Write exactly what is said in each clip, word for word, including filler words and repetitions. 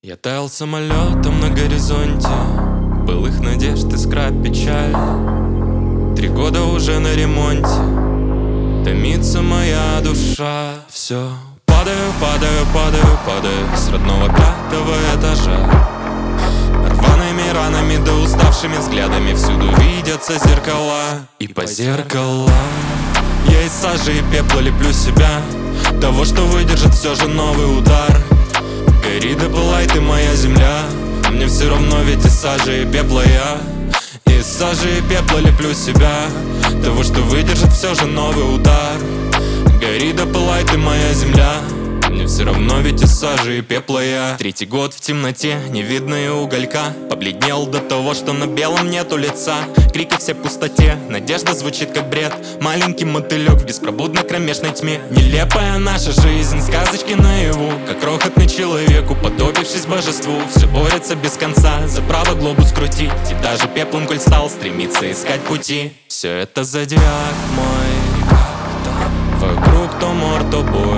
Я таял самолетом на горизонте былых надежд, искра печаль. Три года уже на ремонте, томится моя душа. Все, падаю, падаю, падаю, падаю с родного пятого этажа. Рваными ранами да уставшими взглядами всюду видятся зеркала. И по зеркалам я из сажи и пепла леплю себя, того, что выдержит все же новый удар. Гори да пылай ты, моя земля, мне все равно, ведь из сажи и пепла я. Из сажи и пепла леплю себя, того, что выдержит все же новый удар. Гори да пылай ты, моя земля, мне все равно, ведь из сажи и пепла я. Третий год в темноте, не видно и уголька. Побледнел до того, что на белом нету лица. Крики все в пустоте, надежда звучит как бред. Маленький мотылек в беспробудной кромешной тьме. Нелепая наша жизнь, сказочки наяву. Как крохотный человек, уподобившись божеству, все борется без конца за право глобус крутить. И даже пеплом, коль стал, стремится искать пути. Все это зодиак мой, вокруг то мор, то бой.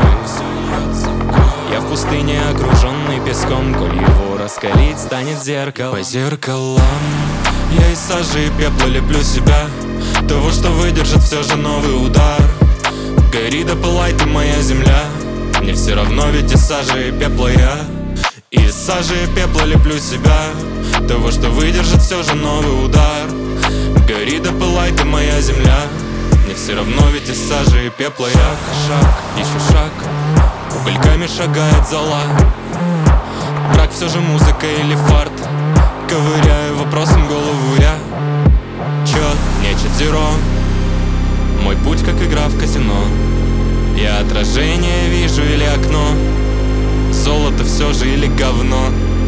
Я в пустыне, окруженный песком, коль его раскалить станет зеркало. По зеркалам я из сажи и пепла леплю себя, того, что выдержит все же новый удар. Гори да пылай ты, моя земля, мне все равно, ведь из сажи и пепла я. Из сажи и пепла леплю себя, того, что выдержит все же новый удар. Гори да пылай ты, моя земля, мне все равно, ведь из сажи и пепла я. Шаг, еще шаг, угольками шагает зола. Брак все же музыка или фарт? Ковыряю вопросом голову я. Чет, нечет зеро, мой путь как игра в казино. Я отражение вижу или окно, золото все же или говно.